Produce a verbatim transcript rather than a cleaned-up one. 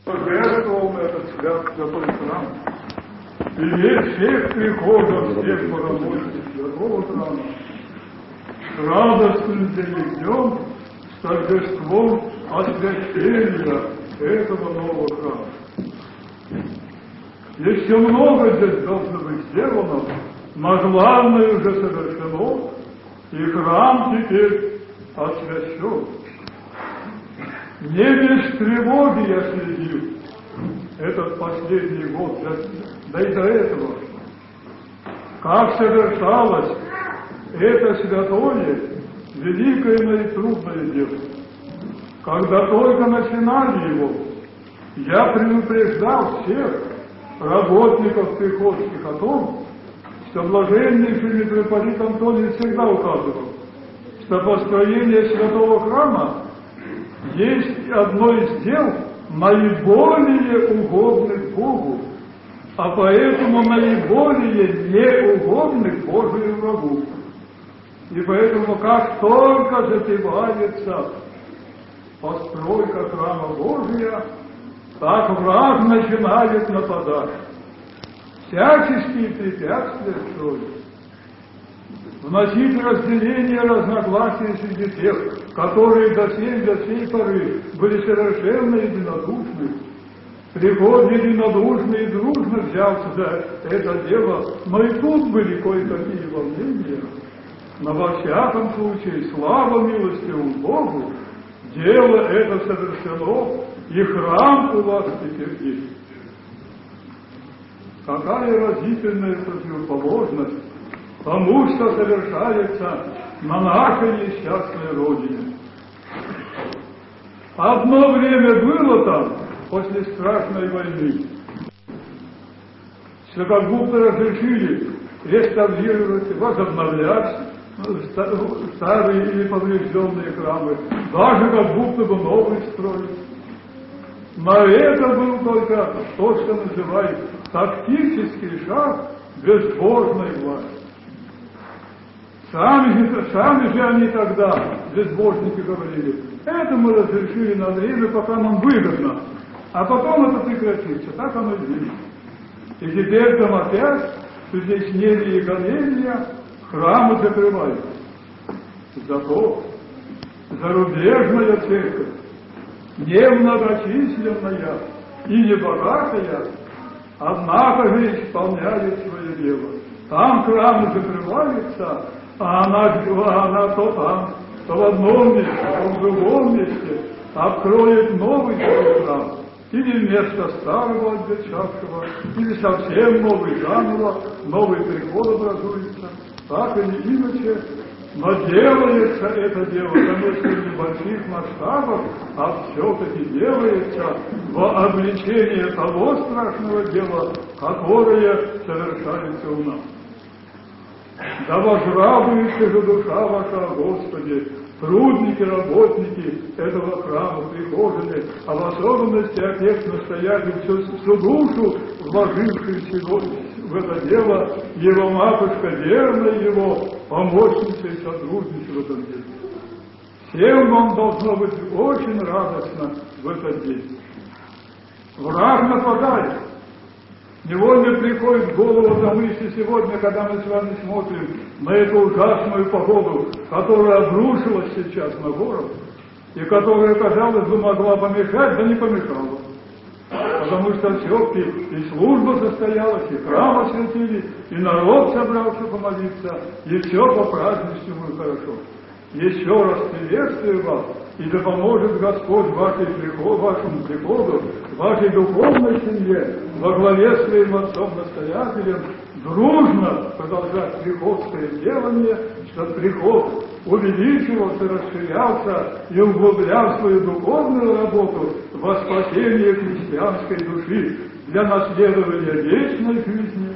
Пожертвовал этот свят святой храм. И весь всех прихожан, всех полномочий святого храма с радостным днем, с торжеством освящения этого нового храма. Еще много здесь должно быть сделано, но главное уже совершено, и храм теперь освящен. Не без тревоги я следил этот последний год, да и до этого, как совершалось это святое, великое, но и трудное дело. Когда только начинали его, я предупреждал всех работников приходских о том, что блаженнейший митрополит Антоний всегда указывал, что построение святого храма есть одно из дел наиболее угодных Богу, а поэтому наиболее неугодных Божию врагу. И поэтому как только затевается постройка храма Божия, так враг начинает нападать. Всяческие препятствия строить. Вносить разделение, разногласия среди тех, которые до сей, до сей поры были совершенно единодушны. Приход единодушный и дружно взялся за это дело, но и тут были кое-какие волнения. Но во всяком случае, слава милостивому Богу, дело это совершено, и храм у вас теперь есть. Какая разительная противоположность тому, что совершается на нашей несчастной родине. Одно время было там, после страшной войны, что как будто разрешили реставрировать, возобновлять старые или поврежденные храмы, даже как будто бы новый строить. Но это был только то, что называют тактический шаг безбожной власти. Сами же, сами же они тогда, безбожники, говорили, это мы разрешили на время, пока нам выгодно, а потом это прекратится. Так оно и есть. И теперь там опять с утеснения и гонения храмы закрываются. Зато зарубежная церковь, немногочисленная и небогатая, однако же исполняет свое дело. Там храмы закрываются, а она, а она то там, то в одном месте, то в другом месте откроет новый свой храм. Или вместо старого отвечавшего, или совсем новый заново, новый приход образуется. Так или иначе, но делается это дело, конечно, в небольших масштабах, а все-таки делается во обличение того страшного дела, которое совершается у нас. Да возрадуется же душа ваша о Господе, трудники, работники этого храма, прихожане, а в особенности отец настоятель всю, всю душу, вложивший сегодня в это дело, его матушка, верная его, помощница и сотрудница в этом деле. Всем вам должно быть очень радостно в этот день. Враг нападает. Невольно приходит в голову на мысли сегодня, когда мы с вами смотрим на эту ужасную погоду, которая обрушилась сейчас на город, и которая, казалось бы, могла помешать, да не помешала. Потому что все-таки и служба состоялась, и храм осветили, и народ собрался помолиться, и все по-праздничному и хорошо. Еще раз приветствую вас, и да поможет Господь вашей приход, вашему приходу, вашей духовной семье, во главе своим отцом-настоятелем, дружно продолжать приходское делание, чтобы приход увеличивался, расширялся и углублял свою духовную работу во спасение христианской души для наследования вечной жизни